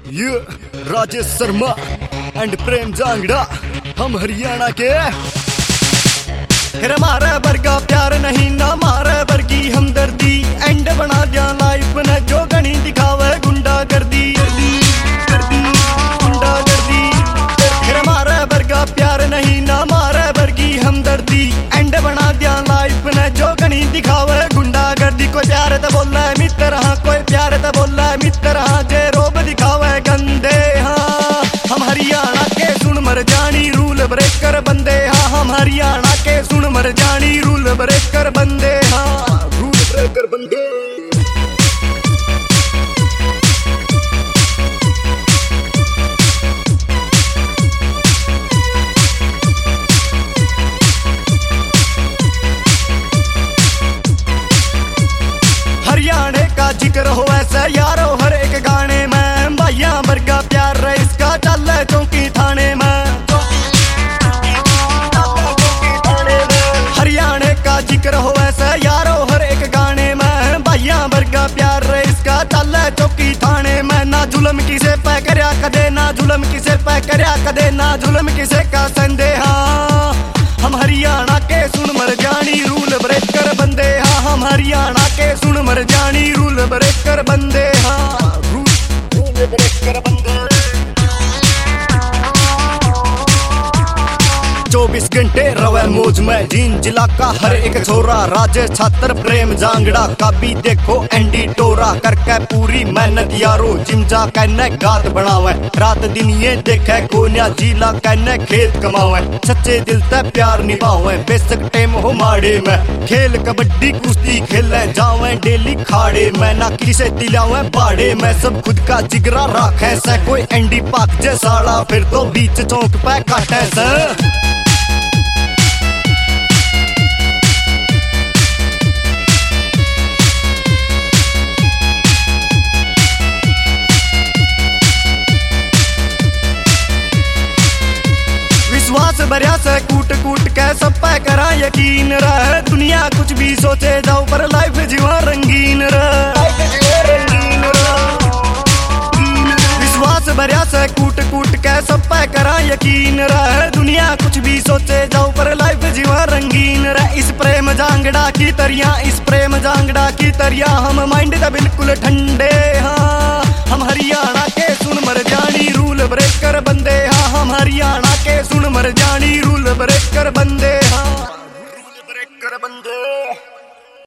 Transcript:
ये राजेश शर्मा एंड प्रेम जांगड़ा, हम हरियाणा के। फिर हमारे वर्गा प्यार नहीं ना हमारे वर्गी हमदर्दी, एंड बना दिया लाइफ ने जो गणी दिखावे गुंडा गर्दी। फिर हमारे वर्गा प्यार नहीं ना हमारे वर्गी हमदर्दी, एंड बना दिया लाइफ ने जो गणी दिखावे गुंडा गर्दी। कोई प्यार तो बोला है मित्र हाँ, कोई प्यार तो बोला है मित्र हाँ, जे रोब दिखावे गंदे हाँ। हम हरियाणा के सुन मर जानी रूल ब्रेकर बंदे हाँ, हम हरियाणा के सुन मर जानी रूल ब्रेकर बंदे हाँ, रूल ब्रेकर बंदे। हरियाणा का जिक्र हो ऐसा यारो हर एक गाने में, भाइया वर्गा प्यार रहे इसका चल चौकी थाने में। हरियाणा का जिक्र हो ऐसा यारो हर एक गाने में, भाइया वर्गा प्यार रहे इसका चल चौकी थाने में। ना जुलम किसे पे करया कदे, ना जुलम किसे पे करया कदे, ना जुलम किसे का संदेहा। हम हरियाणा के सुन मर जानी रूल ब्रेकर बंदे हाँ, हम हरियाणा के सुन मर जानी रूल ब्रेकर बंदे हाँ, रूल ब्रेकर बंदे। 24 घंटे रवे मौज में जीन जिला का हर एक छोरा, राजेश छात्र प्रेम जांगड़ा का भी देखो एंडी टोरा। करके पूरी मेहनत यारो जिम जा कहने गात बनावे, रात दिन ये देखे कोन्या जिला कहने खेत कमावे। सच्चे दिल से प्यार निभावे बेशक टेम हो माड़े में, खेल कबड्डी कुश्ती खेले जावे डेली खाड़े में। ना किसे दिलावे बाड़े में सब खुद का जिगरा राखे से, कोई एंडी पाक जैसाड़ा फिर तो बीच चौक पे काटे से। विश्वास भरिया से कूट कूट के सब पे करा यकीन रहे, दुनिया कुछ भी सोचे जाओ पर लाइफ जीवा रंगीन रहे। विश्वास भरिया से कूट कूट के सब पे करा यकीन रहे, दुनिया कुछ भी सोचे जाओ पर लाइफ जीवा रंगीन रहे। इस प्रेम जांगड़ा की तरिया, इस प्रेम जांगड़ा की तरिया, हम माइंड दा बिल्कुल ठंडे हाँ। हम हरियाणा के सुन मर जानी रूल ब्रेकर बंदे हाँ, हम हरियाणा के सुन मर जानी रूल ब्रेकर बंदे हाँ।